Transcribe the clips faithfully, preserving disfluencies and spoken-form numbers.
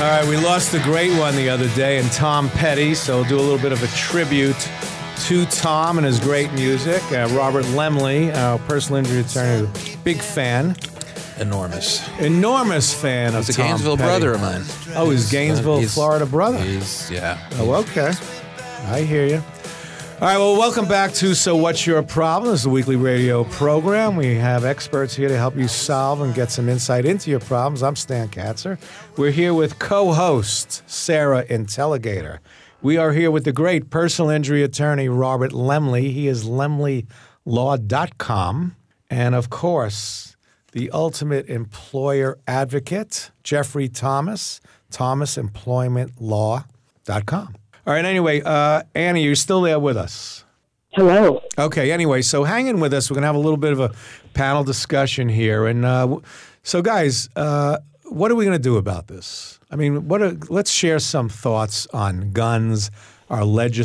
right, we lost a great one the other day in Tom Petty, so we'll do a little bit of a tribute to Tom and his great music. Uh, Robert Lemley, our personal injury attorney, big fan. Enormous. Enormous fan of He's a Tom Gainesville Petty. brother of mine. Oh, he's Gainesville, He's- Florida brother. He's, yeah. Oh, okay. I hear you. All right, well, welcome back to So What's Your Problem? This is a weekly radio program. We have experts here to help you solve and get some insight into your problems. I'm Stan Katzer. We're here with co-host Sarah Intelligator. We are here with the great personal injury attorney Robert Lemley. He is lemley law dot com. And, of course, the ultimate employer advocate, Jeffrey Thomas, thomas employment law dot com. All right, anyway, uh, Annie, you're still there with us. Hello. Okay, anyway, so hang in with us. We're going to have a little bit of a panel discussion here. And uh, so, guys, uh, what are we going to do about this? I mean, what? Are, let's share some thoughts on guns, our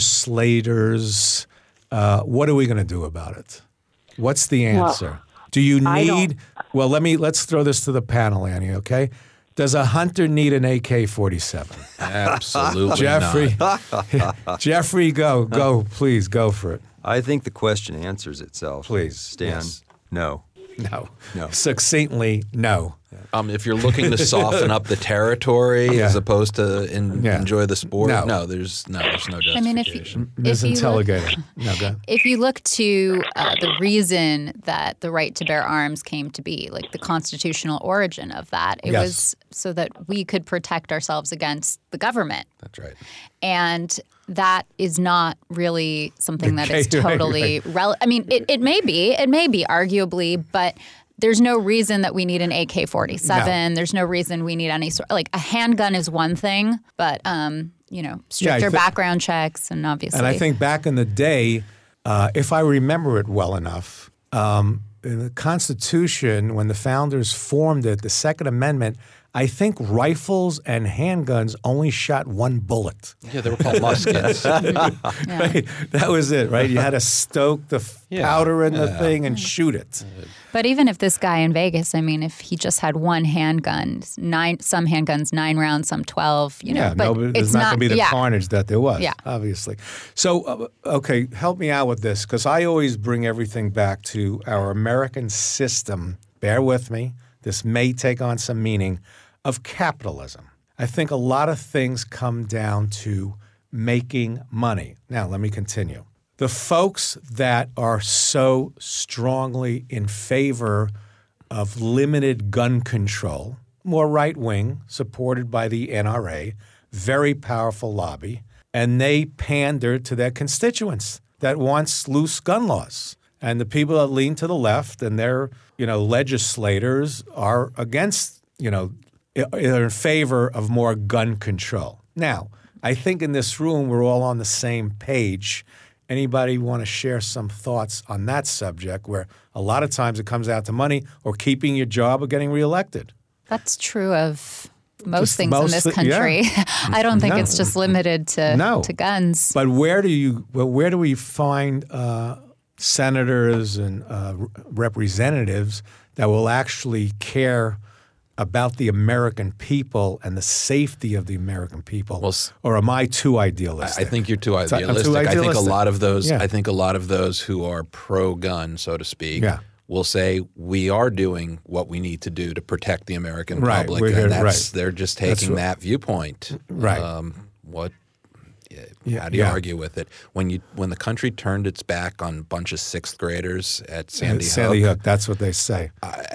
legislators. Uh, what are we going to do about it? What's the answer? Well, do you I don't- need – well, let me let's throw this to the panel, Annie, okay? Does a hunter need an A K forty-seven? Absolutely Jeffrey, not. Jeffrey, go, go, please, go for it. I think the question answers itself. Please, Stan. yes. No. No. No. Succinctly, no. Um, if you're looking to soften up the territory Yeah. as opposed to in, Yeah. enjoy the sport, No. no. there's no, there's no justification. I mean, if you, Miz if you look, Intelligator. No, go. if you look to uh, the reason that the right to bear arms came to be, like the constitutional origin of that, it Yes. was so that we could protect ourselves against the government. That's right. And that is not really something that is Okay, right, totally relevant. I mean, it, it may be, it may be arguably, but there's no reason that we need an A K forty-seven. No. There's no reason we need any sort, like a handgun is one thing, but, um, you know, Yeah, I stricter thi- background checks and obviously. And I think back in the day, uh, if I remember it well enough, um, in the Constitution, when the founders formed it, the Second Amendment, I think rifles and handguns only shot one bullet. Yeah, they were called muskets. Right? That was it, right? You had to stoke the f- Yeah. powder in the Yeah. thing and shoot it. But even if this guy in Vegas, I mean, if he just had one handgun, nine, some handguns, nine rounds, some twelve, you know, Yeah, but no, but there's it's not, going to be the yeah. carnage that there was, Yeah. obviously. So, uh, okay, help me out with this, because I always bring everything back to our American system. Bear with me. This may take on some meaning of capitalism. I think a lot of things come down to making money. Now, let me continue. The folks that are so strongly in favor of limited gun control, more right-wing, supported by the N R A, very powerful lobby, and they pander to their constituents that wants loose gun laws. And the people that lean to the left and their, you know, legislators are against, you know, are in favor of more gun control. Now, I think in this room we're all on the same page. Anybody want to share some thoughts on that subject where a lot of times it comes out to money or keeping your job or getting reelected? That's true of most Just things most in this thi- country. I don't think No. it's just limited to No. to guns. But where do you? Well, where do we find uh, senators and uh, r- representatives that will actually care about the American people and the safety of the American people? Well, s- or am I too I, idealistic? I think you're too I'm too idealistic. I think a idealistic. lot of those. Yeah. I think a lot of those who are pro-gun, so to speak, Yeah. will say we are doing what we need to do to protect the American Right, public, we're here- and that's right. they're just That's taking right. that viewpoint. Right. Um, what? Yeah, Yeah, how do you yeah. argue with it? When you when the country turned its back on a bunch of sixth graders at Sandy, Sandy Hook, Hook. That's what they say.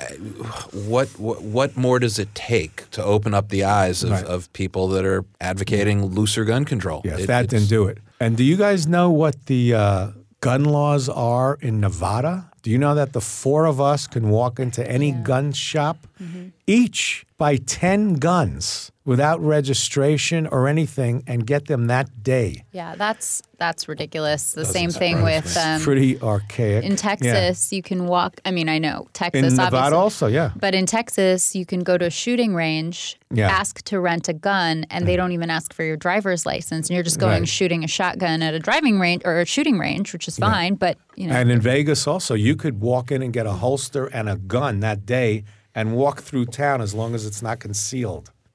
what, what what more does it take to open up the eyes of, Right. of people that are advocating looser gun control? Yeah, It- that it's- didn't do it. And do you guys know what the uh, gun laws are in Nevada? Do you know that the four of us can walk into any gun shop, each buy ten guns without registration or anything and get them that day? Yeah, that's that's ridiculous. The Doesn't same thing surprise with me. um, Pretty archaic. in Texas. You can walk. I mean, I know Texas, In Nevada obviously, also, yeah. but in Texas, you can go to a shooting range, Yeah. ask to rent a gun, and they don't even ask for your driver's license, and you're just going Right. shooting a shotgun at a driving range or a shooting range, which is fine. But you know, And in Vegas also, you could walk in and get a holster and a gun that day and walk through town as long as it's not concealed.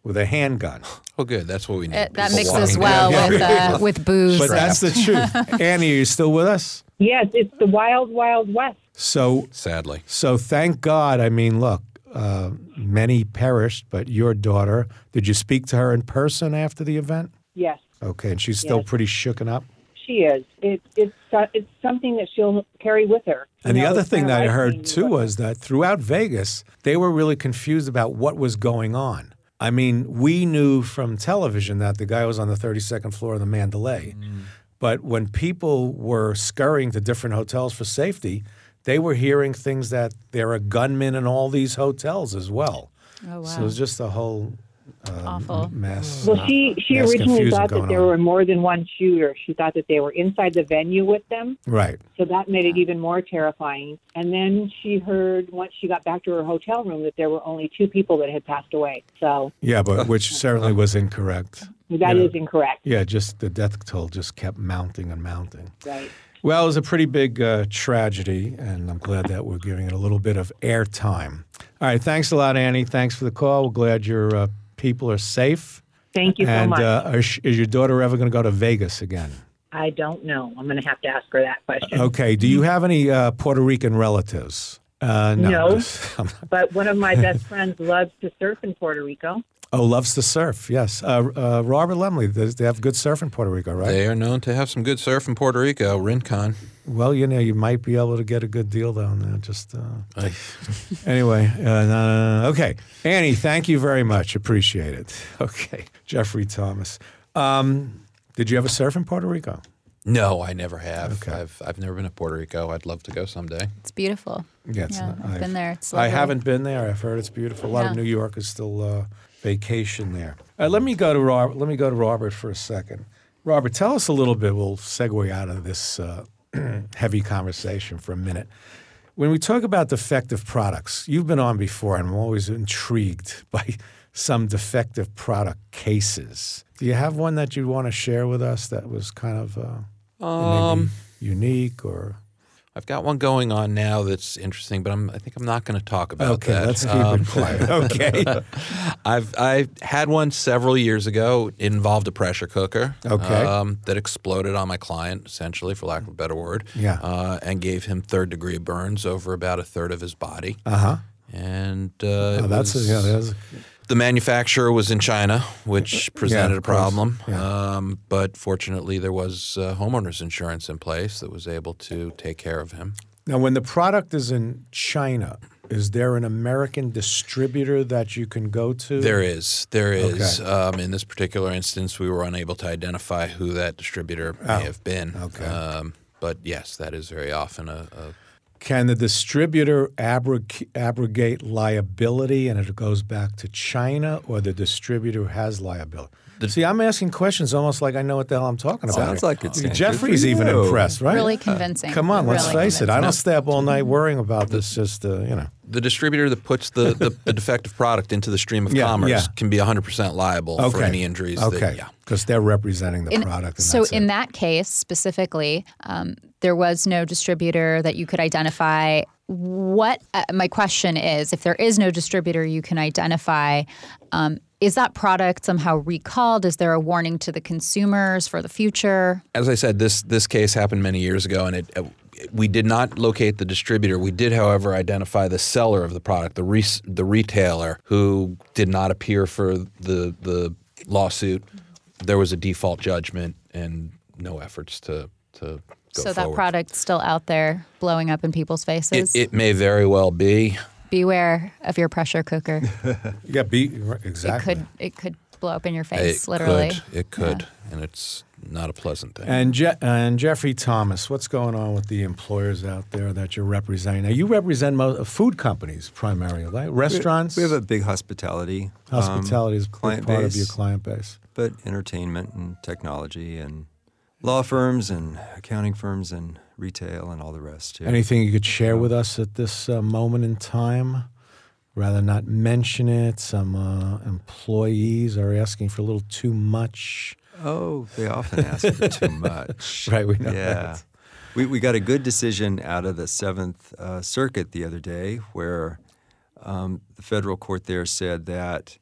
with a handgun. Oh, good. That's what we need. It, that People mixes walking well down. with uh, with booze. But that's the truth. Annie, are you still with us? Yes, it's the wild, wild west. So, Sadly. so thank God. I mean, look, uh, many perished, but your daughter, did you speak to her in person after the event? Yes, Okay, and she's still Yes. pretty shooken up? she is. It, it's uh, it's something that she'll carry with her. And You the know, other it's thing kinda that I like heard being too with was that throughout Vegas, they were really confused about what was going on. I mean, we knew from television that the guy was on the thirty-second floor of the Mandalay. But when people were scurrying to different hotels for safety, they were hearing things that there are gunmen in all these hotels as well. Oh, wow. So it was just a whole um, Awful. mess. Well, she she Mass originally confusion thought that going there on. were more than one shooter. She thought that they were inside the venue with them, Right. so that made it even more terrifying. And then she heard once she got back to her hotel room that there were only two people that had passed away. So Yeah, but which certainly was incorrect. that You is know, incorrect, Yeah, just the death toll just kept mounting and mounting. right? Well, it was a pretty big uh, tragedy, and I'm glad that we're giving it a little bit of airtime. All right, thanks a lot, Annie. Thanks for the call. We're glad your uh, people are safe. Thank you so and much. uh, is, is your daughter ever going to go to Vegas again? I don't know. I'm going to have to ask her that question. Okay. Do you have any uh, Puerto Rican relatives? Uh, no. No. just- I'm not- But one of my best friends loves to surf in Puerto Rico. oh, loves to surf. Yes. Uh, uh, Robert Lemley. Does they have good surf in Puerto Rico, right? They are known to have some good surf in Puerto Rico, Rincon. Well, you know, you might be able to get a good deal down there. Just uh, I- anyway. Uh, no, no, no. Okay, Annie, thank you very much. Appreciate it. Okay, Jeffrey Thomas. Um, did you ever surf in Puerto Rico? No, I never have. Okay. I've I've never been to Puerto Rico. I'd love to go someday. It's beautiful. Yeah, it's Yeah, not- I've been there. It's I lovely. haven't been there. I've heard it's beautiful. A lot of Yeah. New Yorkers still uh, vacation there. Uh, let me go to Robert. Let me go to Robert for a second. Robert, tell us a little bit. We'll segue out of this uh, heavy conversation for a minute. When we talk about defective products, you've been on before, and I'm always intrigued by some defective product cases. Do you have one that you want to share with us that was kind of uh, Um, maybe unique or? I've got one going on now that's interesting, but I'm I think I'm not going to talk about Okay, that. let's keep Um, it quiet. Okay. I've I had one several years ago. It involved a pressure cooker. Okay. Um, that exploded on my client, essentially, for lack of a better word. Yeah. Uh, and gave him third degree burns over about a third of his body. Uh huh. And uh, Oh, it that's a, was- yeah. That's, the manufacturer was in China, which presented of a course. problem. Yeah. Um, but fortunately, there was uh, homeowners insurance in place that was able to take care of him. now, when the product is in China, is there an American distributor that you can go to? There is. There is. Okay. Um, in this particular instance, we were unable to identify who that distributor Oh, may have been. okay. Um, but yes, that is very often a, a Can the distributor abrog- abrogate liability and it goes back to China, or the distributor has liability? See, I'm asking questions almost like I know what the hell I'm talking about. Sounds here. like it's answered Jeffrey's for even you. impressed, right? Really convincing. Come on, let's Really face it. I convincing. don't stay up all night worrying about this. Just uh, you know. the distributor that puts the, the, the defective product into the stream of Yeah, commerce yeah. can be one hundred percent liable for Okay. any injuries. Okay. That, yeah. Because they're representing the In- product. And so that's in it. that case specifically, um, there was no distributor that you could identify. What uh, my question is, if there is no distributor you can identify, um, is that product somehow recalled? Is there a warning to the consumers for the future? As I said, this this case happened many years ago, and it, uh, we did not locate the distributor. We did, however, identify the seller of the product, the re- the retailer, who did not appear for the the lawsuit. There was a default judgment and no efforts to to go so forward. that product's still out there blowing up in people's It, faces. it may very well be. Beware of your pressure cooker. yeah, be It exactly. could it could blow up in your face, It literally. could. It could, and it's not a pleasant thing. And, Je- and Jeffrey Thomas, what's going on with the employers out there that you're representing? Now, you represent mo- food companies primarily, right? Restaurants? We have a big hospitality. um, Hospitality is a big client part base, of your client base. but entertainment and technology and law firms and accounting firms and retail and all the rest too. Anything you could share with us at this uh, moment in time? Rather not mention it. Some uh, employees are asking for a little too much. Oh, they often ask for too much. Right, we know yeah. that. We we got a good decision out of the Seventh uh, Circuit the other day, where um, the federal court there said that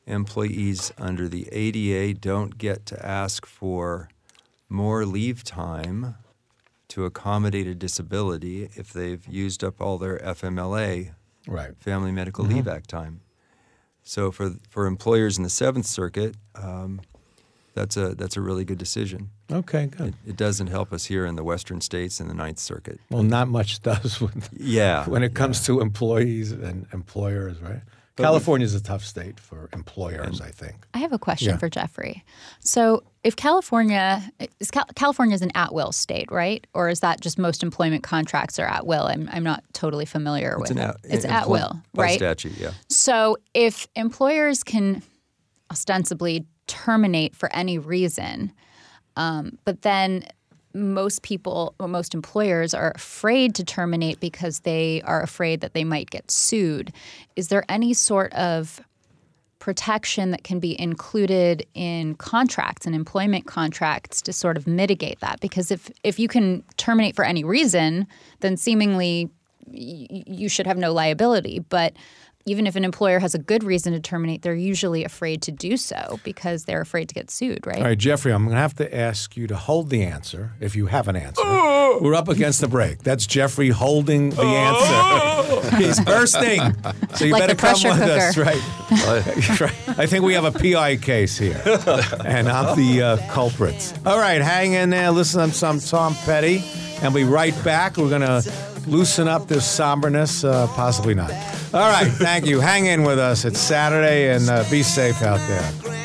employees under the A D A don't get to ask for more leave time to accommodate a disability if they've used up all their F M L A, Right. Family Medical Mm-hmm. Leave Act time. So for for employers in the Seventh Circuit, um, that's a that's a really good decision. Okay, good. It, it doesn't help us here in the Western states and the Ninth Circuit. Well, not much does with, Yeah, when it comes to employees and employers, right? California's a tough state for employers, I think. I have a question Yeah. for Jeffrey. So, if California is Cal- California is an at-will state, right? Or is that just most employment contracts are at will? I'm I'm not totally familiar It's with an it. at, It's employ- at will, by right? statute. Yeah. So, if employers can ostensibly terminate for any reason, um, but then most people or most employers are afraid to terminate because they are afraid that they might get sued. Is there any sort of protection that can be included in contracts and employment contracts to sort of mitigate that? Because if, if you can terminate for any reason, then seemingly y- you should have no liability. But even if an employer has a good reason to terminate, they're usually afraid to do so because they're afraid to get sued, right? All right, Jeffrey, I'm going to have to ask you to hold the answer if you have an answer. We're up against the break. That's Jeffrey holding the answer. He's bursting. So you Like better the pressure come with cooker. us, right? Right. I think we have a P I case here, and I'm the uh, culprit. All right, hang in there. Listen to some Tom Petty, and we'll be right back. We're going to loosen up this somberness, uh, possibly not. All right, thank you. Hang in with us. It's Saturday, and uh, be safe out there.